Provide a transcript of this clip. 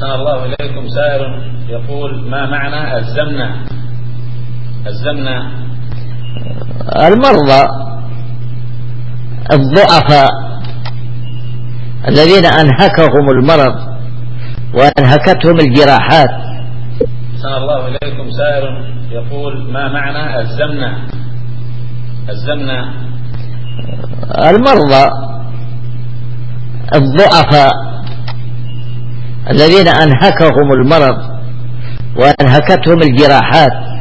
أحسن الله إليكم. سائل يقول: ما معنى الزمنة؟ الزمنة المرضى الضعفاء الذين أنهكهم المرض وأنهكتهم الجراحات. أحسن الله إليكم. سائل يقول: ما معنى الزمنة؟ الزمنة المرضى الضعفاء الذين أنهكهم المرض وأنهكتهم الجراحات.